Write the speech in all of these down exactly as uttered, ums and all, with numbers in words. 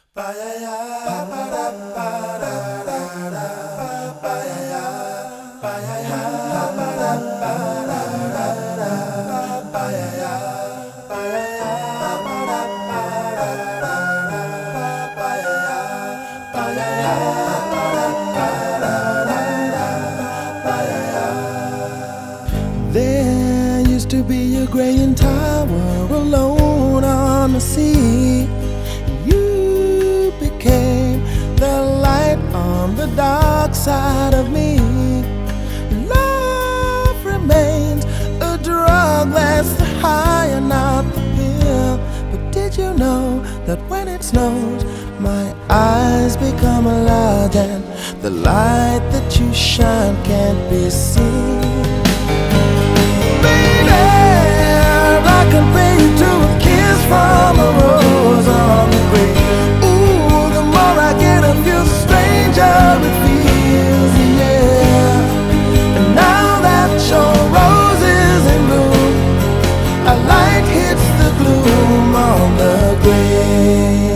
There used to be a graying tower alone on the sea. You became the light on the dark side of me. Love remains a drug that's the high and not the pill. But did you know that when it snows, my eyes become large and the light that you shine can't be seen? I compare you to a kiss from a rose on the grave. Ooh, the more I get of you, the stranger it feels, yeah. And now that your rose is in bloom, a light hits the gloom on the grave.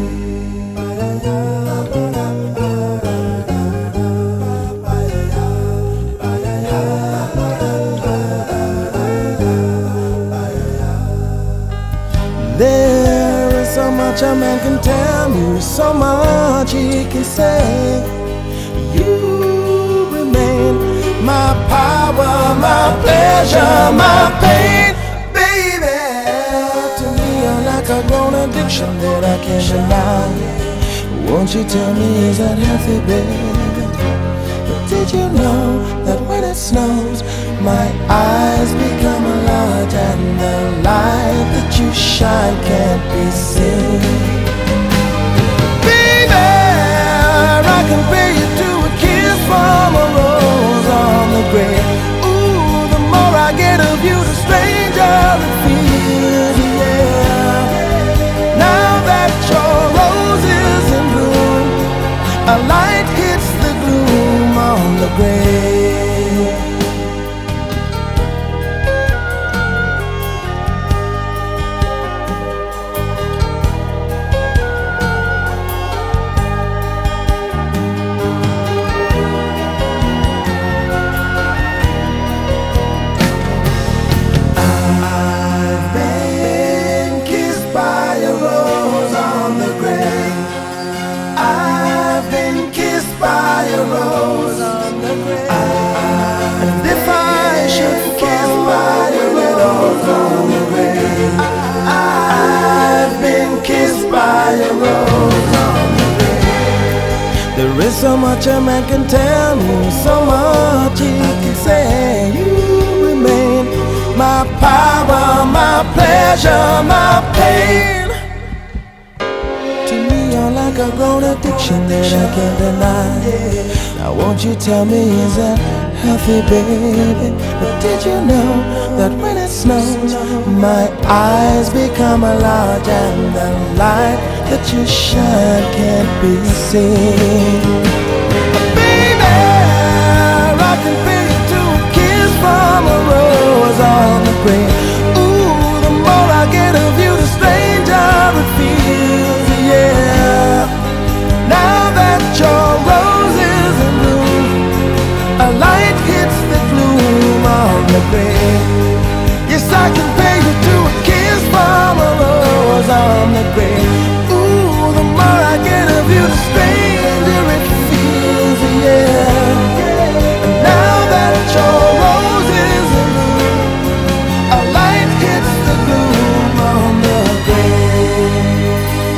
There is so much a man can tell you, so much he can say. You remain my power, my pleasure, my pain, baby. To me you're like a grown addiction that I can't deny. Won't you tell me, is that healthy, baby? But did you know that when it snows, my eyes become large and the light that you shine can't be seen? Baby, I compare you to a kiss from a rose on the grave. Ooh, the more I get of you, the stranger it feels, yeah. Now that your rose is in bloom, a light hits the gloom on the grave. There is so much a man can tell me, so much he can say. You remain my power, my pleasure, my pain. To me you're like a grown addiction that I can't deny. Now won't you tell me, is that healthy, baby? But did you know that when it snows, my eyes become large and the light that you shine can't be seen? Baby, I compare you to a kiss from a rose on the grave. Ooh, the more I get of you, the stranger it feels, yeah. Now that your rose is in bloom, a light hits the gloom on the grave. Yes, I compare you to a kiss from a rose on the grave. Ooh, the more I get of you, the stranger it feels, yeah. And now that your rose is in bloom, a light hits the gloom on the grave.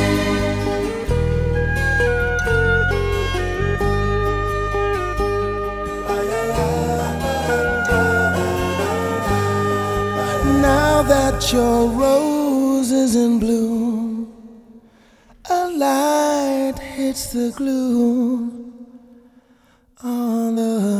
Now that your rose is in bloom, a light hits the gloom on the